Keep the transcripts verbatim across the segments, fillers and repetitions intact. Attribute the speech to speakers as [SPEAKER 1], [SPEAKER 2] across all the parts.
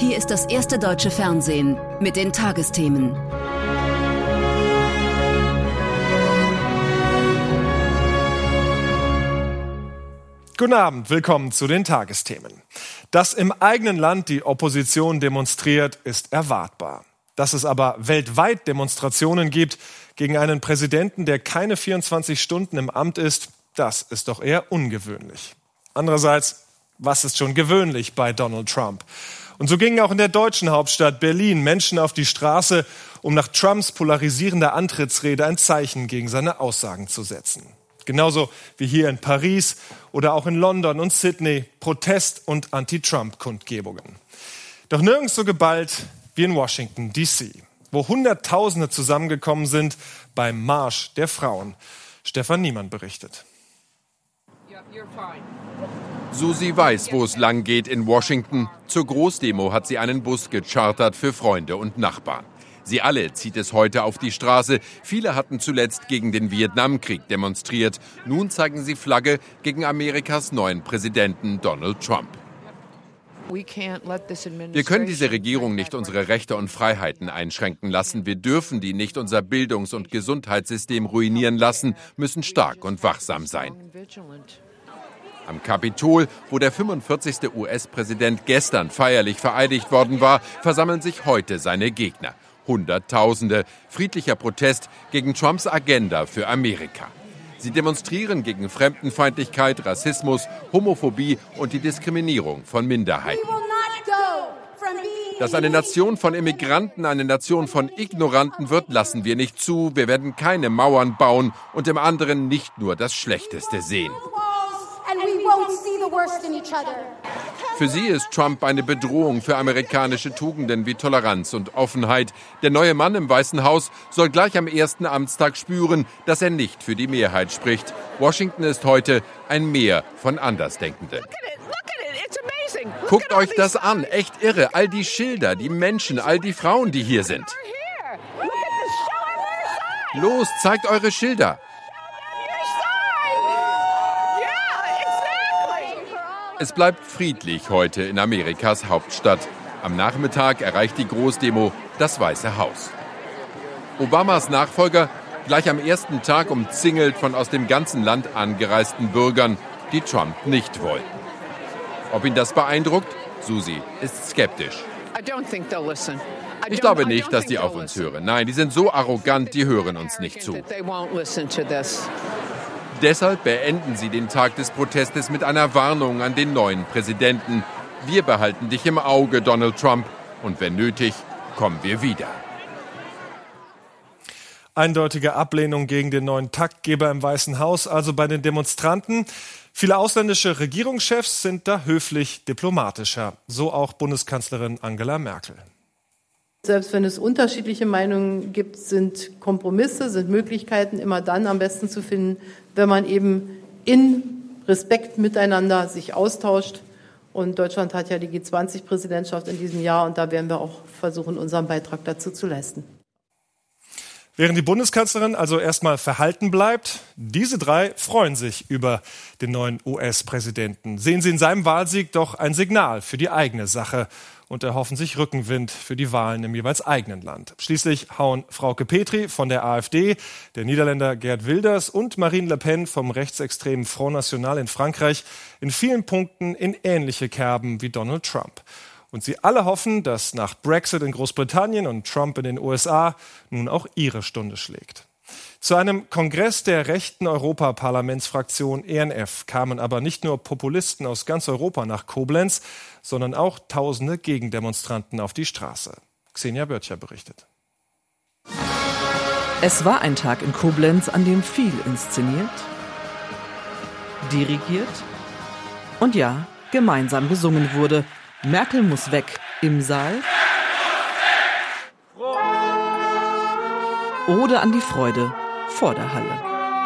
[SPEAKER 1] Hier ist das erste deutsche Fernsehen mit den Tagesthemen.
[SPEAKER 2] Guten Abend, willkommen zu den Tagesthemen. Dass im eigenen Land die Opposition demonstriert, ist erwartbar. Dass es aber weltweit Demonstrationen gibt gegen einen Präsidenten, der keine vierundzwanzig Stunden im Amt ist, das ist doch eher ungewöhnlich. Andererseits, was ist schon gewöhnlich bei Donald Trump? Und so gingen auch in der deutschen Hauptstadt Berlin Menschen auf die Straße, um nach Trumps polarisierender Antrittsrede ein Zeichen gegen seine Aussagen zu setzen. Genauso wie hier in Paris oder auch in London und Sydney Protest- und Anti-Trump-Kundgebungen. Doch nirgends so geballt wie in Washington D C, wo Hunderttausende zusammengekommen sind beim Marsch der Frauen. Stefan Niemann berichtet.
[SPEAKER 3] Susi weiß, wo es lang geht in Washington. Zur Großdemo hat sie einen Bus gechartert für Freunde und Nachbarn. Sie alle zieht es heute auf die Straße. Viele hatten zuletzt gegen den Vietnamkrieg demonstriert. Nun zeigen sie Flagge gegen Amerikas neuen Präsidenten Donald Trump. Wir können diese Regierung nicht unsere Rechte und Freiheiten einschränken lassen. Wir dürfen die nicht unser Bildungs- und Gesundheitssystem ruinieren lassen, müssen stark und wachsam sein. Am Kapitol, wo der fünfundvierzigste U S-Präsident gestern feierlich vereidigt worden war, versammeln sich heute seine Gegner. Hunderttausende. Friedlicher Protest gegen Trumps Agenda für Amerika. Sie demonstrieren gegen Fremdenfeindlichkeit, Rassismus, Homophobie und die Diskriminierung von Minderheiten. Dass eine Nation von Immigranten eine Nation von Ignoranten wird, lassen wir nicht zu. Wir werden keine Mauern bauen und im anderen nicht nur das Schlechteste sehen. Für sie ist Trump eine Bedrohung für amerikanische Tugenden wie Toleranz und Offenheit. Der neue Mann im Weißen Haus soll gleich am ersten Amtstag spüren, dass er nicht für die Mehrheit spricht. Washington ist heute ein Meer von Andersdenkenden. Guckt euch das an, echt irre. All die Schilder, die Menschen, all die Frauen, die hier sind. Los, zeigt eure Schilder. Es bleibt friedlich heute in Amerikas Hauptstadt. Am Nachmittag erreicht die Großdemo das Weiße Haus. Obamas Nachfolger gleich am ersten Tag umzingelt von aus dem ganzen Land angereisten Bürgern, die Trump nicht wollten. Ob ihn das beeindruckt? Susi ist skeptisch. Ich glaube nicht, dass die auf uns hören. Nein, die sind so arrogant, die hören uns nicht zu. Deshalb beenden sie den Tag des Protestes mit einer Warnung an den neuen Präsidenten. Wir behalten dich im Auge, Donald Trump. Und wenn nötig, kommen wir wieder.
[SPEAKER 2] Eindeutige Ablehnung gegen den neuen Taktgeber im Weißen Haus, also bei den Demonstranten. Viele ausländische Regierungschefs sind da höflich diplomatischer. So auch Bundeskanzlerin Angela Merkel.
[SPEAKER 4] Selbst wenn es unterschiedliche Meinungen gibt, sind Kompromisse, sind Möglichkeiten immer dann am besten zu finden, wenn man eben in Respekt miteinander sich austauscht. Und Deutschland hat ja die G zwanzig Präsidentschaft in diesem Jahr und da werden wir auch versuchen, unseren Beitrag dazu zu leisten.
[SPEAKER 2] Während die Bundeskanzlerin also erstmal verhalten bleibt, diese drei freuen sich über den neuen U S-Präsidenten. Sehen sie in seinem Wahlsieg doch ein Signal für die eigene Sache und erhoffen sich Rückenwind für die Wahlen im jeweils eigenen Land. Schließlich hauen Frauke Petry von der AfD, der Niederländer Geert Wilders und Marine Le Pen vom rechtsextremen Front National in Frankreich in vielen Punkten in ähnliche Kerben wie Donald Trump. Und sie alle hoffen, dass nach Brexit in Großbritannien und Trump in den U S A nun auch ihre Stunde schlägt. Zu einem Kongress der rechten Europaparlamentsfraktion E N F kamen aber nicht nur Populisten aus ganz Europa nach Koblenz, sondern auch tausende Gegendemonstranten auf die Straße. Xenia Böttcher berichtet.
[SPEAKER 5] Es war ein Tag in Koblenz, an dem viel inszeniert, dirigiert und ja, gemeinsam gesungen wurde. Merkel muss weg im Saal oder an die Freude vor der Halle.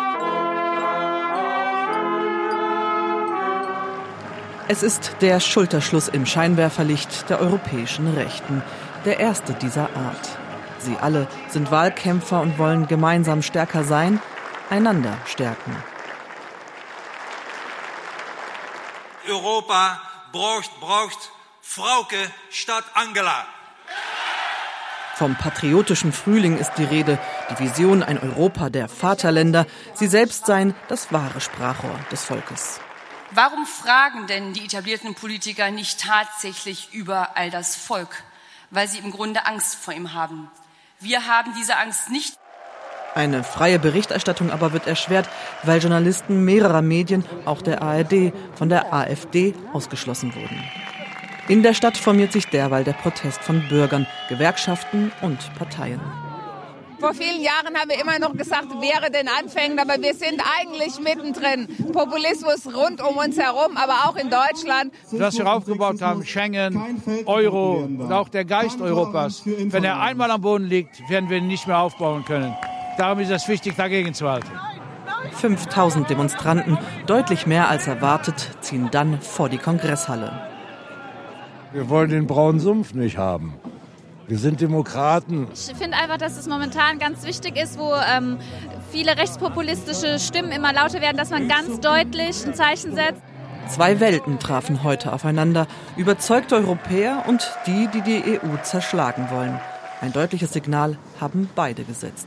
[SPEAKER 5] Es ist der Schulterschluss im Scheinwerferlicht der europäischen Rechten, der erste dieser Art. Sie alle sind Wahlkämpfer und wollen gemeinsam stärker sein, einander stärken.
[SPEAKER 6] Europa braucht, braucht Frauke statt Angela.
[SPEAKER 5] Vom patriotischen Frühling ist die Rede, die Vision ein Europa der Vaterländer. Sie selbst seien das wahre Sprachrohr des Volkes.
[SPEAKER 7] Warum fragen denn die etablierten Politiker nicht tatsächlich überall das Volk? Weil sie im Grunde Angst vor ihm haben. Wir haben diese Angst nicht.
[SPEAKER 5] Eine freie Berichterstattung aber wird erschwert, weil Journalisten mehrerer Medien, auch der A R D, von der AfD ausgeschlossen wurden. In der Stadt formiert sich derweil der Protest von Bürgern, Gewerkschaften und Parteien.
[SPEAKER 8] Vor vielen Jahren haben wir immer noch gesagt, wäre den Anfängen, aber wir sind eigentlich mittendrin. Populismus rund um uns herum, aber auch in Deutschland.
[SPEAKER 9] Was wir aufgebaut haben, Schengen, Euro und auch der Geist Europas. Wenn er einmal am Boden liegt, werden wir ihn nicht mehr aufbauen können. Darum ist es wichtig, dagegen zu halten.
[SPEAKER 5] fünftausend Demonstranten, deutlich mehr als erwartet, ziehen dann vor die Kongresshalle.
[SPEAKER 10] Wir wollen den braunen Sumpf nicht haben. Wir sind Demokraten.
[SPEAKER 11] Ich finde einfach, dass es momentan ganz wichtig ist, wo ähm, viele rechtspopulistische Stimmen immer lauter werden, dass man ganz deutlich ein Zeichen setzt.
[SPEAKER 5] Zwei Welten trafen heute aufeinander. Überzeugte Europäer und die, die die E U zerschlagen wollen. Ein deutliches Signal haben beide gesetzt.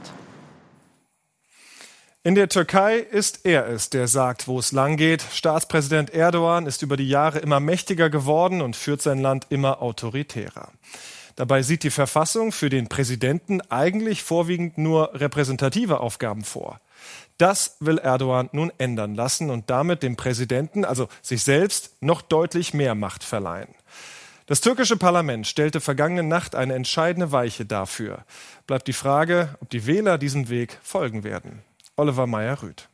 [SPEAKER 2] In der Türkei ist er es, der sagt, wo es lang geht. Staatspräsident Erdogan ist über die Jahre immer mächtiger geworden und führt sein Land immer autoritärer. Dabei sieht die Verfassung für den Präsidenten eigentlich vorwiegend nur repräsentative Aufgaben vor. Das will Erdogan nun ändern lassen und damit dem Präsidenten, also sich selbst, noch deutlich mehr Macht verleihen. Das türkische Parlament stellte vergangene Nacht eine entscheidende Weiche dafür. Bleibt die Frage, ob die Wähler diesem Weg folgen werden. Oliver Meyer-Rüth.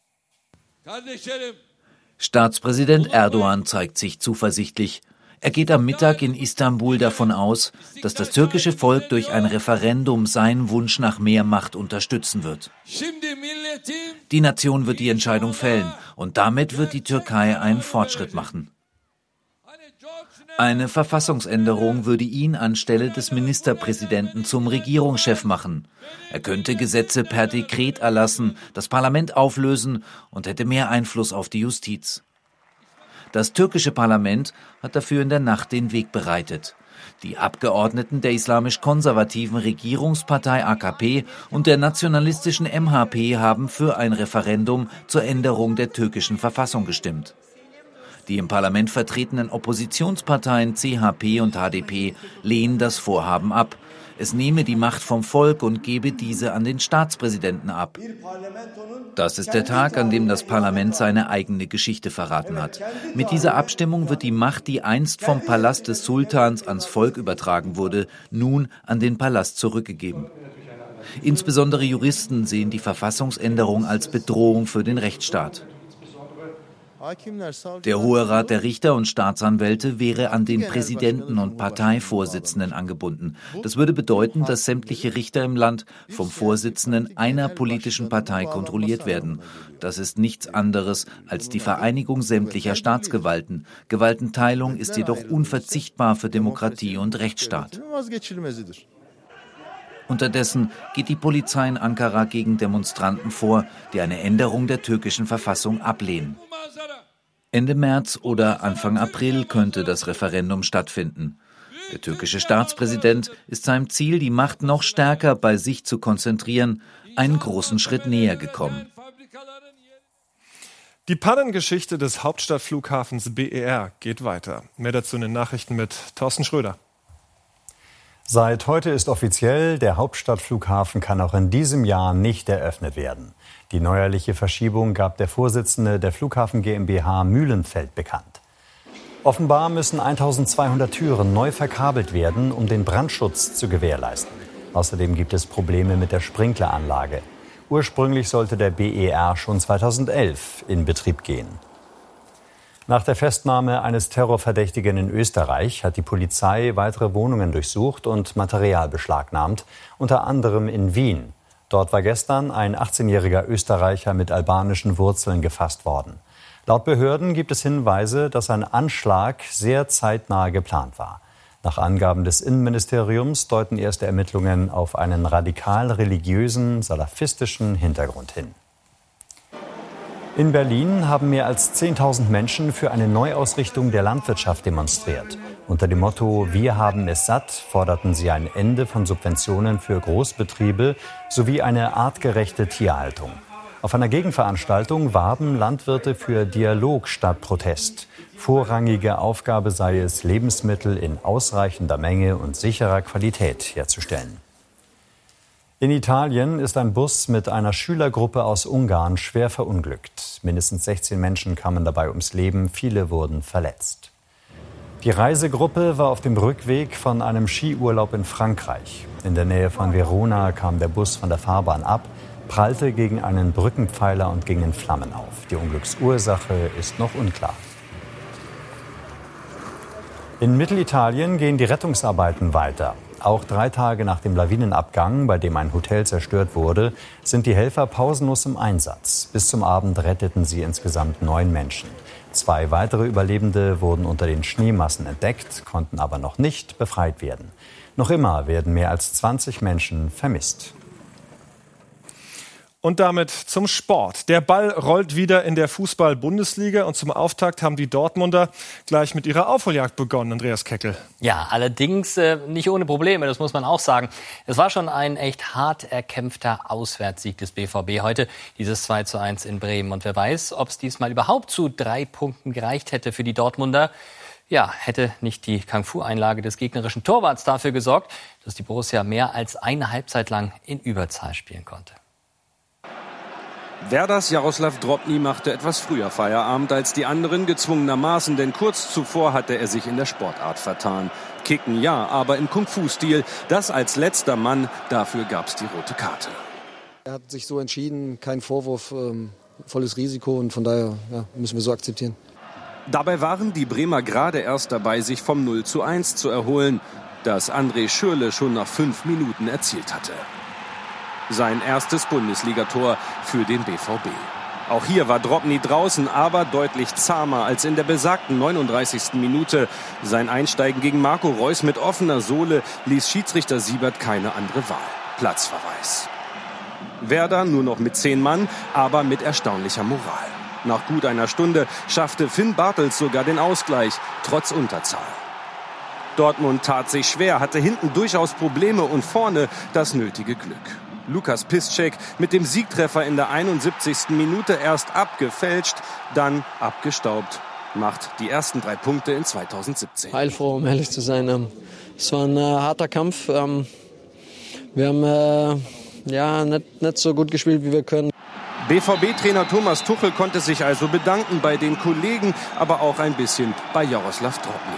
[SPEAKER 12] Staatspräsident Erdogan zeigt sich zuversichtlich. Er geht am Mittag in Istanbul davon aus, dass das türkische Volk durch ein Referendum seinen Wunsch nach mehr Macht unterstützen wird. Die Nation wird die Entscheidung fällen und damit wird die Türkei einen Fortschritt machen. Eine Verfassungsänderung würde ihn anstelle des Ministerpräsidenten zum Regierungschef machen. Er könnte Gesetze per Dekret erlassen, das Parlament auflösen und hätte mehr Einfluss auf die Justiz. Das türkische Parlament hat dafür in der Nacht den Weg bereitet. Die Abgeordneten der islamisch-konservativen Regierungspartei A K P und der nationalistischen M H P haben für ein Referendum zur Änderung der türkischen Verfassung gestimmt. Die im Parlament vertretenen Oppositionsparteien C H P und H D P lehnen das Vorhaben ab. Es nehme die Macht vom Volk und gebe diese an den Staatspräsidenten ab. Das ist der Tag, an dem das Parlament seine eigene Geschichte verraten hat. Mit dieser Abstimmung wird die Macht, die einst vom Palast des Sultans ans Volk übertragen wurde, nun an den Palast zurückgegeben. Insbesondere Juristen sehen die Verfassungsänderung als Bedrohung für den Rechtsstaat. Der Hohe Rat der Richter und Staatsanwälte wäre an den Präsidenten und Parteivorsitzenden angebunden. Das würde bedeuten, dass sämtliche Richter im Land vom Vorsitzenden einer politischen Partei kontrolliert werden. Das ist nichts anderes als die Vereinigung sämtlicher Staatsgewalten. Gewaltenteilung ist jedoch unverzichtbar für Demokratie und Rechtsstaat. Unterdessen geht die Polizei in Ankara gegen Demonstranten vor, die eine Änderung der türkischen Verfassung ablehnen. Ende März oder Anfang April könnte das Referendum stattfinden. Der türkische Staatspräsident ist seinem Ziel, die Macht noch stärker bei sich zu konzentrieren, einen großen Schritt näher gekommen.
[SPEAKER 2] Die Pannengeschichte des Hauptstadtflughafens B E R geht weiter. Mehr dazu in den Nachrichten mit Thorsten Schröder.
[SPEAKER 13] Seit heute ist offiziell, der Hauptstadtflughafen kann auch in diesem Jahr nicht eröffnet werden. Die neuerliche Verschiebung gab der Vorsitzende der Flughafen GmbH Mühlenfeld bekannt. Offenbar müssen eintausendzweihundert Türen neu verkabelt werden, um den Brandschutz zu gewährleisten. Außerdem gibt es Probleme mit der Sprinkleranlage. Ursprünglich sollte der B E R schon zweitausendelf in Betrieb gehen. Nach der Festnahme eines Terrorverdächtigen in Österreich hat die Polizei weitere Wohnungen durchsucht und Material beschlagnahmt, unter anderem in Wien. Dort war gestern ein achtzehnjähriger Österreicher mit albanischen Wurzeln gefasst worden. Laut Behörden gibt es Hinweise, dass ein Anschlag sehr zeitnah geplant war. Nach Angaben des Innenministeriums deuten erste Ermittlungen auf einen radikal religiösen, salafistischen Hintergrund hin. In Berlin haben mehr als zehntausend Menschen für eine Neuausrichtung der Landwirtschaft demonstriert. Unter dem Motto „Wir haben es satt“ forderten sie ein Ende von Subventionen für Großbetriebe sowie eine artgerechte Tierhaltung. Auf einer Gegenveranstaltung warben Landwirte für Dialog statt Protest. Vorrangige Aufgabe sei es, Lebensmittel in ausreichender Menge und sicherer Qualität herzustellen. In Italien ist ein Bus mit einer Schülergruppe aus Ungarn schwer verunglückt. Mindestens sechzehn Menschen kamen dabei ums Leben, viele wurden verletzt. Die Reisegruppe war auf dem Rückweg von einem Skiurlaub in Frankreich. In der Nähe von Verona kam der Bus von der Fahrbahn ab, prallte gegen einen Brückenpfeiler und ging in Flammen auf. Die Unglücksursache ist noch unklar. In Mittelitalien gehen die Rettungsarbeiten weiter. Auch drei Tage nach dem Lawinenabgang, bei dem ein Hotel zerstört wurde, sind die Helfer pausenlos im Einsatz. Bis zum Abend retteten sie insgesamt neun Menschen. Zwei weitere Überlebende wurden unter den Schneemassen entdeckt, konnten aber noch nicht befreit werden. Noch immer werden mehr als zwanzig Menschen vermisst.
[SPEAKER 2] Und damit zum Sport. Der Ball rollt wieder in der Fußball-Bundesliga und zum Auftakt haben die Dortmunder gleich mit ihrer Aufholjagd begonnen, Andreas Keckel.
[SPEAKER 14] Ja, allerdings äh, nicht ohne Probleme, das muss man auch sagen. Es war schon ein echt hart erkämpfter Auswärtssieg des B V B heute, dieses zwei zu eins in Bremen. Und wer weiß, ob es diesmal überhaupt zu drei Punkten gereicht hätte für die Dortmunder. Ja, hätte nicht die Kung-Fu-Einlage des gegnerischen Torwarts dafür gesorgt, dass die Borussia mehr als eine Halbzeit lang in Überzahl spielen konnte.
[SPEAKER 15] Werders Jaroslav Drobny machte etwas früher Feierabend als die anderen, gezwungenermaßen, denn kurz zuvor hatte er sich in der Sportart vertan. Kicken ja, aber im Kung-Fu-Stil. Das als letzter Mann, dafür gab's die rote Karte.
[SPEAKER 16] Er hat sich so entschieden, kein Vorwurf, ähm, volles Risiko und von daher ja, müssen wir so akzeptieren.
[SPEAKER 15] Dabei waren die Bremer gerade erst dabei, sich vom null zu eins zu erholen, das André Schürrle schon nach fünf Minuten erzielt hatte. Sein erstes Bundesligator für den B V B. Auch hier war Drobny draußen, aber deutlich zahmer als in der besagten neununddreißigsten Minute. Sein Einsteigen gegen Marco Reus mit offener Sohle ließ Schiedsrichter Siebert keine andere Wahl. Platzverweis. Werder nur noch mit zehn Mann, aber mit erstaunlicher Moral. Nach gut einer Stunde schaffte Finn Bartels sogar den Ausgleich, trotz Unterzahl. Dortmund tat sich schwer, hatte hinten durchaus Probleme und vorne das nötige Glück. Lukas Piszczek mit dem Siegtreffer in der einundsiebzigsten Minute erst abgefälscht, dann abgestaubt. Macht die ersten drei Punkte in zweitausendsiebzehn.
[SPEAKER 17] Heilfroh, um ehrlich zu sein. Es war ein äh, harter Kampf. Ähm, wir haben äh, ja, nicht, nicht so gut gespielt, wie wir können.
[SPEAKER 15] B V B-Trainer Thomas Tuchel konnte sich also bedanken bei den Kollegen, aber auch ein bisschen bei Jaroslav Drobny.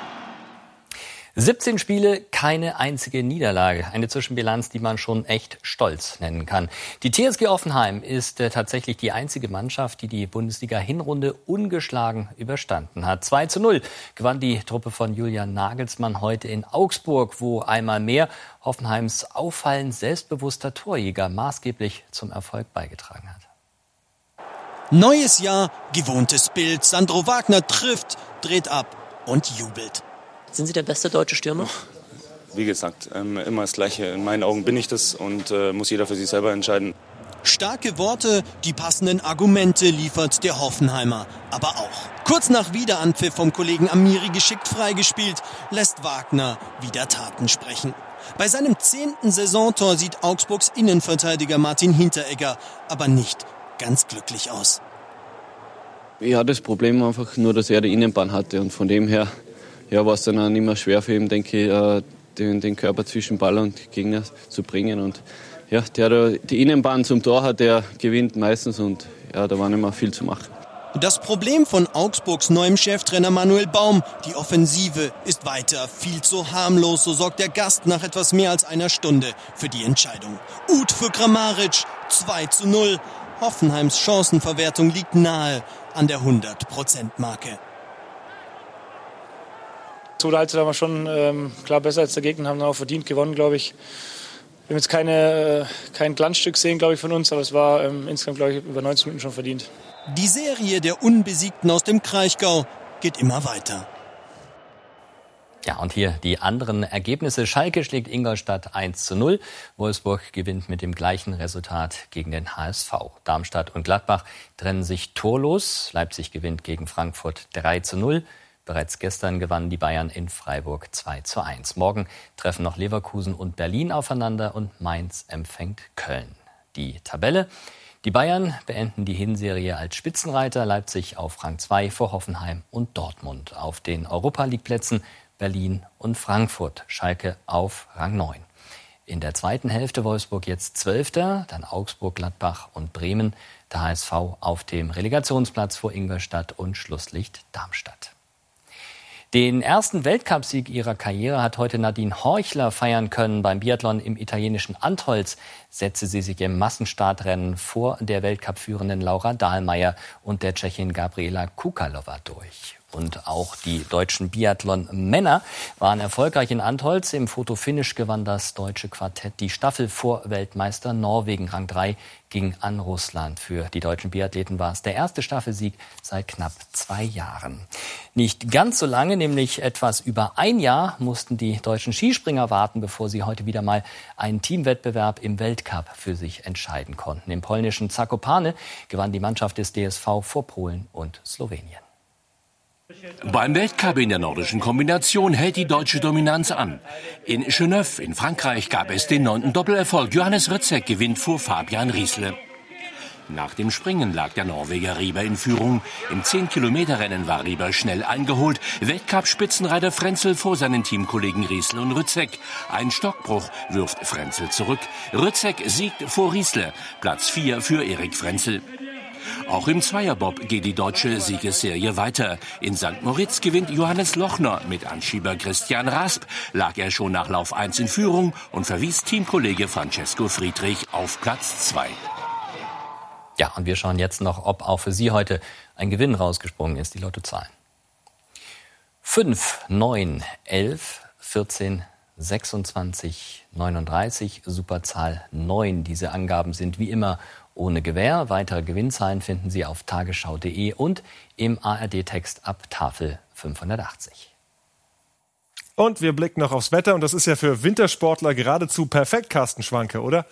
[SPEAKER 14] siebzehn Spiele, keine einzige Niederlage. Eine Zwischenbilanz, die man schon echt stolz nennen kann. Die T S G Hoffenheim ist äh, tatsächlich die einzige Mannschaft, die die Bundesliga-Hinrunde ungeschlagen überstanden hat. zwei zu null gewann die Truppe von Julian Nagelsmann heute in Augsburg, wo einmal mehr Hoffenheims auffallend selbstbewusster Torjäger maßgeblich zum Erfolg beigetragen hat.
[SPEAKER 18] Neues Jahr, gewohntes Bild. Sandro Wagner trifft, dreht ab und jubelt.
[SPEAKER 19] Sind Sie der beste deutsche Stürmer?
[SPEAKER 20] Wie gesagt, ähm, immer das Gleiche. In meinen Augen bin ich das und äh, muss jeder für sich selber entscheiden.
[SPEAKER 18] Starke Worte, die passenden Argumente liefert der Hoffenheimer. Aber auch. Kurz nach Wiederanpfiff vom Kollegen Amiri geschickt freigespielt, lässt Wagner wieder Taten sprechen. Bei seinem zehnten Saisontor sieht Augsburgs Innenverteidiger Martin Hinteregger aber nicht ganz glücklich aus.
[SPEAKER 21] Ja, das Problem einfach nur, dass er die Innenbahn hatte und von dem her ja, war es dann auch nicht mehr schwer für ihn, denke ich, den, den Körper zwischen Ball und Gegner zu bringen. Und ja, der die Innenbahn zum Tor hat, der gewinnt meistens und ja, da war nicht mehr viel zu machen.
[SPEAKER 18] Das Problem von Augsburgs neuem Cheftrainer Manuel Baum, die Offensive ist weiter viel zu harmlos. So sorgt der Gast nach etwas mehr als einer Stunde für die Entscheidung. Uth für Kramaric, zwei zu null. Hoffenheims Chancenverwertung liegt nahe an der hundert-Prozent-Marke.
[SPEAKER 22] Zweite Halbzeit waren wir schon ähm, klar besser als der Gegner, haben auch verdient gewonnen, glaube ich. Wir haben jetzt keine, äh, kein Glanzstück sehen, glaube ich, von uns, aber es war ähm, insgesamt, glaube ich, über neunzig Minuten schon verdient.
[SPEAKER 18] Die Serie der Unbesiegten aus dem Kraichgau geht immer weiter.
[SPEAKER 14] Ja, und hier die anderen Ergebnisse. Schalke schlägt Ingolstadt eins zu null. Wolfsburg gewinnt mit dem gleichen Resultat gegen den H S V. Darmstadt und Gladbach trennen sich torlos. Leipzig gewinnt gegen Frankfurt drei zu null. Bereits gestern gewannen die Bayern in Freiburg zwei zu eins. Morgen treffen noch Leverkusen und Berlin aufeinander und Mainz empfängt Köln. Die Tabelle. Die Bayern beenden die Hinserie als Spitzenreiter. Leipzig auf Rang zwei vor Hoffenheim und Dortmund. Auf den Europa-League-Plätzen Berlin und Frankfurt. Schalke auf Rang neun. In der zweiten Hälfte Wolfsburg jetzt Zwölfter, dann Augsburg, Gladbach und Bremen. Der H S V auf dem Relegationsplatz vor Ingolstadt und Schlusslicht Darmstadt. Den ersten Weltcupsieg ihrer Karriere hat heute Nadine Horchler feiern können. Beim Biathlon im italienischen Antholz setzte sie sich im Massenstartrennen vor der Weltcup-führenden Laura Dahlmeier und der Tschechin Gabriela Kukalova durch. Und auch die deutschen Biathlon-Männer waren erfolgreich in Antholz. Im Fotofinish gewann das deutsche Quartett die Staffel vor Weltmeister Norwegen. Rang drei ging an Russland. Für die deutschen Biathleten war es der erste Staffelsieg seit knapp zwei Jahren. Nicht ganz so lange, nämlich etwas über ein Jahr, mussten die deutschen Skispringer warten, bevor sie heute wieder mal einen Teamwettbewerb im Weltcup für sich entscheiden konnten. Im polnischen Zakopane gewann die Mannschaft des D S V vor Polen und Slowenien.
[SPEAKER 1] Beim Weltcup in der nordischen Kombination hält die deutsche Dominanz an. In Genève in Frankreich gab es den neunten Doppelerfolg. Johannes Rützek gewinnt vor Fabian Riesle. Nach dem Springen lag der Norweger Rieber in Führung. Im zehn-Kilometer-Rennen war Rieber schnell eingeholt. Weltcup-Spitzenreiter Frenzel vor seinen Teamkollegen Riesle und Rützek. Ein Stockbruch wirft Frenzel zurück. Rützek siegt vor Riesle. Platz vier für Erik Frenzel. Auch im Zweierbob geht die deutsche Siegesserie weiter. In Sankt Moritz gewinnt Johannes Lochner. Mit Anschieber Christian Rasp lag er schon nach Lauf eins in Führung und verwies Teamkollege Francesco Friedrich auf Platz zwei.
[SPEAKER 14] Ja, und wir schauen jetzt noch, ob auch für Sie heute ein Gewinn rausgesprungen ist. Die Lottozahlen. fünf, neun, elf, vierzehn, sechsundzwanzig, neununddreißig, Superzahl neun. Diese Angaben sind wie immer ohne Gewähr. Weitere Gewinnzahlen finden Sie auf tagesschau punkt de und im A R D-Text ab Tafel fünfhundertachtzig.
[SPEAKER 2] Und wir blicken noch aufs Wetter. Und das ist ja für Wintersportler geradezu perfekt, Carsten Schwanke, oder?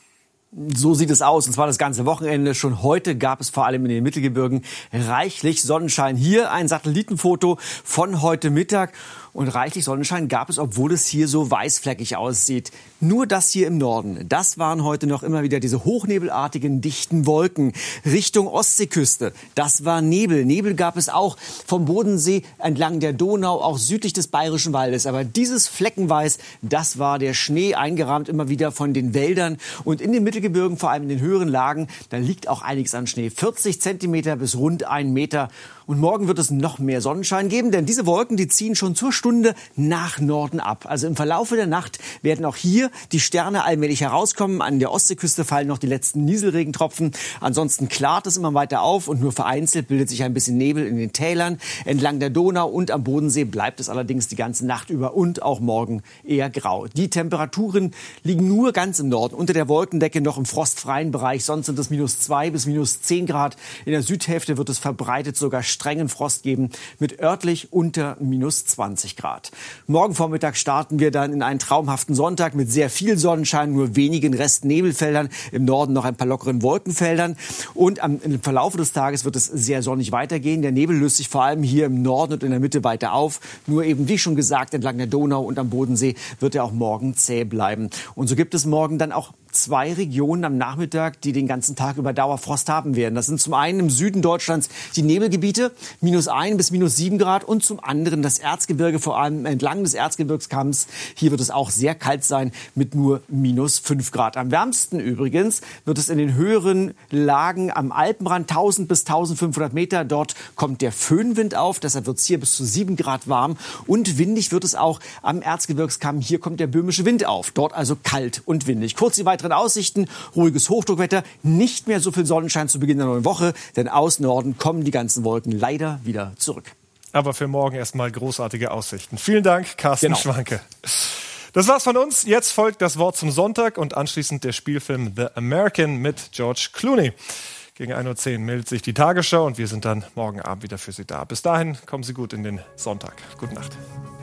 [SPEAKER 3] So sieht es aus, und zwar das ganze Wochenende. Schon heute gab es vor allem in den Mittelgebirgen reichlich Sonnenschein. Hier ein Satellitenfoto von heute Mittag. Und reichlich Sonnenschein gab es, obwohl es hier so weißfleckig aussieht. Nur das hier im Norden, das waren heute noch immer wieder diese hochnebelartigen, dichten Wolken. Richtung Ostseeküste, das war Nebel. Nebel gab es auch vom Bodensee entlang der Donau, auch südlich des Bayerischen Waldes. Aber dieses Fleckenweiß, das war der Schnee, eingerahmt immer wieder von den Wäldern. Und in den Mittelgebirgen, vor allem in den höheren Lagen, da liegt auch einiges an Schnee. vierzig Zentimeter bis rund ein Meter. Und morgen wird es noch mehr Sonnenschein geben, denn diese Wolken, die ziehen schon zur Stunde nach Norden ab. Also im Verlaufe der Nacht werden auch hier die Sterne allmählich herauskommen. An der Ostseeküste fallen noch die letzten Nieselregentropfen. Ansonsten klart es immer weiter auf und nur vereinzelt bildet sich ein bisschen Nebel in den Tälern. Entlang der Donau und am Bodensee bleibt es allerdings die ganze Nacht über und auch morgen eher grau. Die Temperaturen liegen nur ganz im Norden unter der Wolkendecke noch im frostfreien Bereich. Sonst sind es minus zwei bis minus zehn Grad. In der Südhälfte wird es verbreitet sogar strengen Frost geben mit örtlich unter minus zwanzig Grad. Morgen Vormittag starten wir dann in einen traumhaften Sonntag mit sehr viel Sonnenschein, nur wenigen Restnebelfeldern, im Norden noch ein paar lockeren Wolkenfeldern. Und am, im Verlauf des Tages wird es sehr sonnig weitergehen. Der Nebel löst sich vor allem hier im Norden und in der Mitte weiter auf. Nur eben, wie schon gesagt, entlang der Donau und am Bodensee wird er auch morgen zäh bleiben. Und so gibt es morgen dann auch zwei Regionen am Nachmittag, die den ganzen Tag über Dauerfrost haben werden. Das sind zum einen im Süden Deutschlands die Nebelgebiete, minus ein bis minus sieben Grad, und zum anderen das Erzgebirge, vor allem entlang des Erzgebirgskamms. Hier wird es auch sehr kalt sein mit nur minus fünf Grad. Am wärmsten übrigens wird es in den höheren Lagen am Alpenrand, tausend bis eintausendfünfhundert Meter. Dort kommt der Föhnwind auf, deshalb wird es hier bis zu sieben Grad warm. Und windig wird es auch am Erzgebirgskamm. Hier kommt der böhmische Wind auf, dort also kalt und windig. Kurz die weiteren Aussichten: ruhiges Hochdruckwetter, nicht mehr so viel Sonnenschein zu Beginn der neuen Woche, denn aus Norden kommen die ganzen Wolken leider wieder zurück.
[SPEAKER 2] Aber für morgen erstmal großartige Aussichten. Vielen Dank, Carsten
[SPEAKER 3] genau.
[SPEAKER 2] Schwanke. Das war's von uns. Jetzt folgt das Wort zum Sonntag und anschließend der Spielfilm The American mit George Clooney. Gegen ein Uhr zehn meldet sich die Tagesschau und wir sind dann morgen Abend wieder für Sie da. Bis dahin kommen Sie gut in den Sonntag. Gute Nacht.